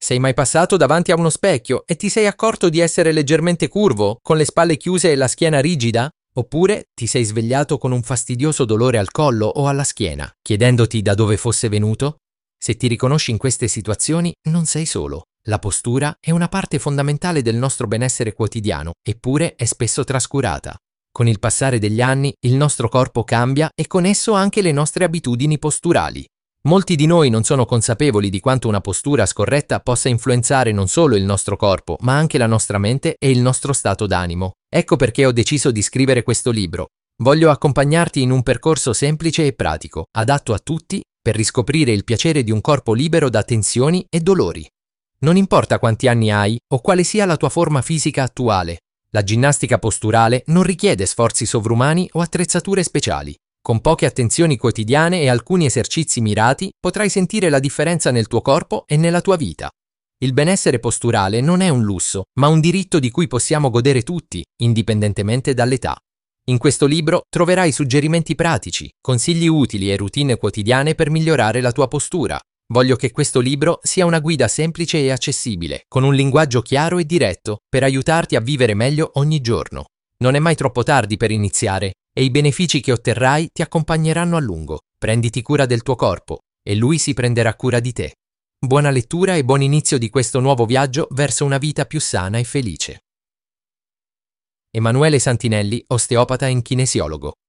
Sei mai passato davanti a uno specchio e ti sei accorto di essere leggermente curvo, con le spalle chiuse e la schiena rigida? Oppure ti sei svegliato con un fastidioso dolore al collo o alla schiena, chiedendoti da dove fosse venuto? Se ti riconosci in queste situazioni, non sei solo. La postura è una parte fondamentale del nostro benessere quotidiano, eppure è spesso trascurata. Con il passare degli anni, il nostro corpo cambia e con esso anche le nostre abitudini posturali. Molti di noi non sono consapevoli di quanto una postura scorretta possa influenzare non solo il nostro corpo, ma anche la nostra mente e il nostro stato d'animo. Ecco perché ho deciso di scrivere questo libro. Voglio accompagnarti in un percorso semplice e pratico, adatto a tutti, per riscoprire il piacere di un corpo libero da tensioni e dolori. Non importa quanti anni hai o quale sia la tua forma fisica attuale, la ginnastica posturale non richiede sforzi sovrumani o attrezzature speciali. Con poche attenzioni quotidiane e alcuni esercizi mirati potrai sentire la differenza nel tuo corpo e nella tua vita. Il benessere posturale non è un lusso, ma un diritto di cui possiamo godere tutti, indipendentemente dall'età. In questo libro troverai suggerimenti pratici, consigli utili e routine quotidiane per migliorare la tua postura. Voglio che questo libro sia una guida semplice e accessibile, con un linguaggio chiaro e diretto, per aiutarti a vivere meglio ogni giorno. Non è mai troppo tardi per iniziare e i benefici che otterrai ti accompagneranno a lungo. Prenditi cura del tuo corpo e lui si prenderà cura di te. Buona lettura e buon inizio di questo nuovo viaggio verso una vita più sana e felice. Emanuele Santinelli, osteopata e kinesiologo.